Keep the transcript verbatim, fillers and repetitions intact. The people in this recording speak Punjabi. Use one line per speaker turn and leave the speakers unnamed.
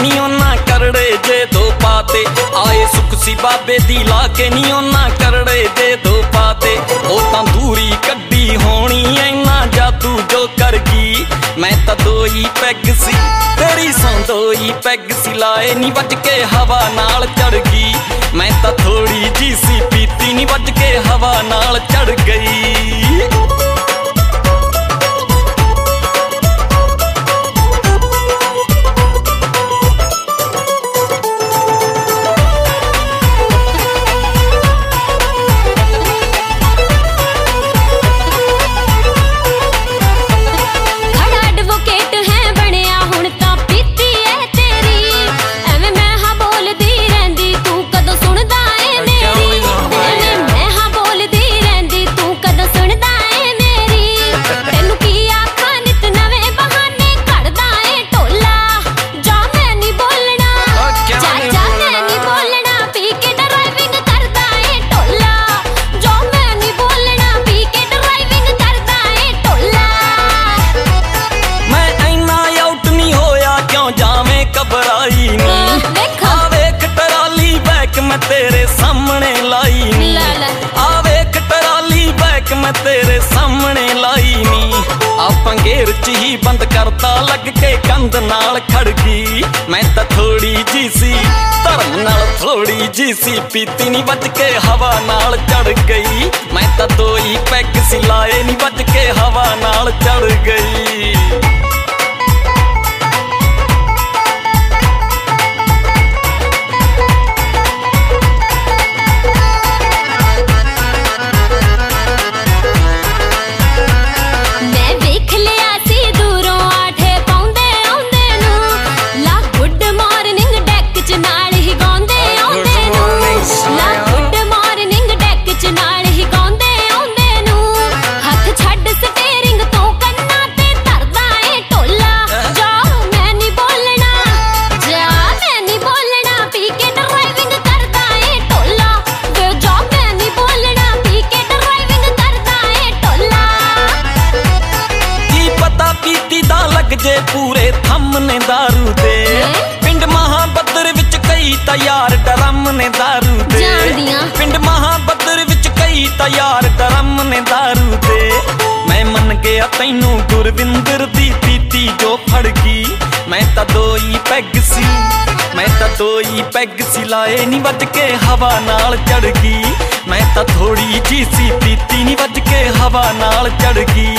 ਨੀ ਉਹਨਾਂ ਕਰੜੇ ਜੇ ਦੋ ਪਾਤੇ। ਆਏ ਸੁੱਖ ਸੀ ਬਾਬੇ ਦੀ ਲਾ ਕੇ ਨੀ ਉਹਨਾਂ ਕਰੜੇ ਜੇ ਦੋ ਪਾਤੇ। ਉਹ ਤਾਂ ਦੂਰੀ ਕੱਢੀ ਹੋਣੀ ਇੰਨਾ ਜਾਦੂ ਜੋ ਕਰ ਗਈ। ਮੈਂ ਤਾਂ ਦੋ ਹੀ ਪੈਗ ਸੀ ਤੇਰੀ ਸੌਂ ਦੋ ਹੀ ਪੈਗ ਸੀ ਲਾਏ ਨੀ ਵੱਜ ਕੇ ਹਵਾ ਨਾਲ ਚੜ ਗਈ। ਮੈਂ ਤਾਂ ਥੋੜੀ ਜੀ ਸੀ ਪੀਤੀ ਨੀ ਵੱਜ ਕੇ ਹਵਾ ਨਾਲ ਚੜ ਗਈ। ਮੈਂ ਤੇਰੇ ਸਾਹਮਣੇ ਲਾਈ ਨੀ ਆ ਵੇਖ ਟਰਾਲੀ ਬੈਕ ਮੈਂ ਤੇਰੇ ਸਾਹਮਣੇ ਲਾਈ ਨੀ। ਆਪਾਂ ਗੇਰ ਚ ਹੀ ਬੰਦ ਕਰਤਾ ਲੱਗ ਕੇ ਕੰਧ ਨਾਲ ਖੜ ਗਈ। ਮੈਂ ਤਾਂ ਥੋੜੀ ਜੀ ਸੀ ਧਰਮ ਨਾਲ ਥੋੜੀ ਜੀ ਸੀ ਪੀਤੀ ਨੀ ਵੱਜ ਕੇ ਹਵਾ ਨਾਲ ਚੜ ਗਈ। ਮੈਂ ਤਾਂ ਦੋ ਹੀ ਪੈਗ ਸੀ ਲਾਏ ਨੀ ਵੱਜ ਕੇ ਹਵਾ ਨਾਲ ਚੜ ਗਈ। ਜੇ ਪੂਰੇ ਥੰਮ ਨੇ ਦਾਰੂ ਦੇ ਪਿੰਡ ਮਹਾਬੱਦਰ ਵਿੱਚ ਕਈ ਤਾਂ ਯਾਰ ਡਰਮ ਨੇ ਦਾਰੂ ਦੇ। ਪਿੰਡ ਮਹਾਬੱਦਰ ਵਿੱਚ ਕਈ ਤਾਂ ਯਾਰ ਡਰਮ ਨੇ ਦਾਰੂ ਦੇ। ਮੈਂ ਮੰਨ ਗਿਆ ਤੈਨੂੰ ਗੁਰਵਿੰਦਰ ਦੀ ਪੀਤੀ ਜੋ ਫੜ ਗਈ। ਮੈਂ ਤਾਂ ਦੋ ਹੀ ਪੈਗ ਸੀ ਮੈਂ ਤਾਂ ਦੋ ਹੀ ਪੈਗ ਸੀ ਲਾਏ ਨੀ ਵੱਜ ਕੇ ਹਵਾ ਨਾਲ ਚੜ ਗਈ। ਮੈਂ ਤਾਂ ਥੋੜੀ ਜੀ ਸੀ ਪੀਤੀ ਨੀ ਵੱਜ ਕੇ ਹਵਾ ਨਾਲ ਚੜ ਗਈ।